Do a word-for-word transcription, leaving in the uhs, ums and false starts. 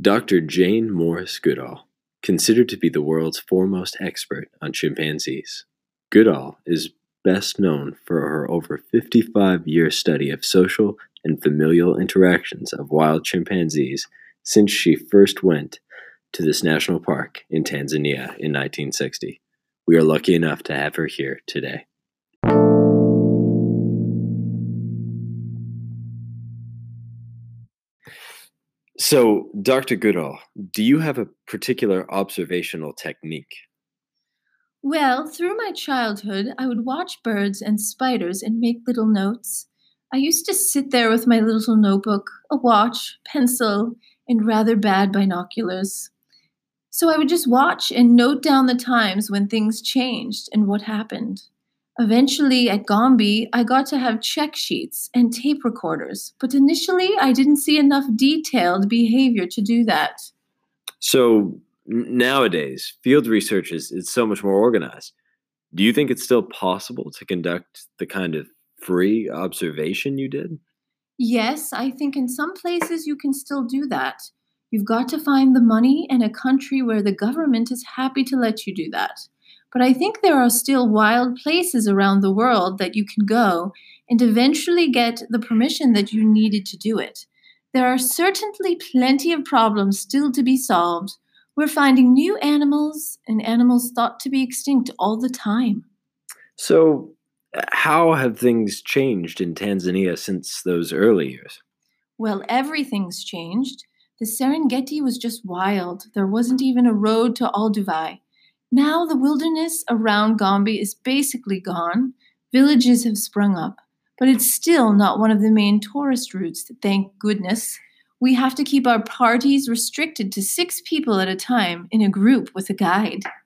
Doctor Jane Morris Goodall, considered to be the world's foremost expert on chimpanzees. Goodall is best known for her over fifty-five year study of social and familial interactions of wild chimpanzees since she first went to this national park in Tanzania in nineteen sixty. We are lucky enough to have her here today. So, Doctor Goodall, do you have a particular observational technique? Well, through my childhood, I would watch birds and spiders and make little notes. I used to sit there with my little notebook, a watch, pencil, and rather bad binoculars. So I would just watch and note down the times when things changed and what happened. Eventually, at Gombe, I got to have check sheets and tape recorders, but initially I didn't see enough detailed behavior to do that. So, n- nowadays, field research is, is so much more organized. Do you think it's still possible to conduct the kind of free observation you did? Yes, I think in some places you can still do that. You've got to find the money and a country where the government is happy to let you do that. But I think there are still wild places around the world that you can go and eventually get the permission that you needed to do it. There are certainly plenty of problems still to be solved. We're finding new animals and animals thought to be extinct all the time. So, uh, how have things changed in Tanzania since those early years? Well, everything's changed. The Serengeti was just wild. There wasn't even a road to Olduvai. Now the wilderness around Gombe is basically gone. Villages have sprung up, but it's still not one of the main tourist routes, thank goodness. We have to keep our parties restricted to six people at a time in a group with a guide.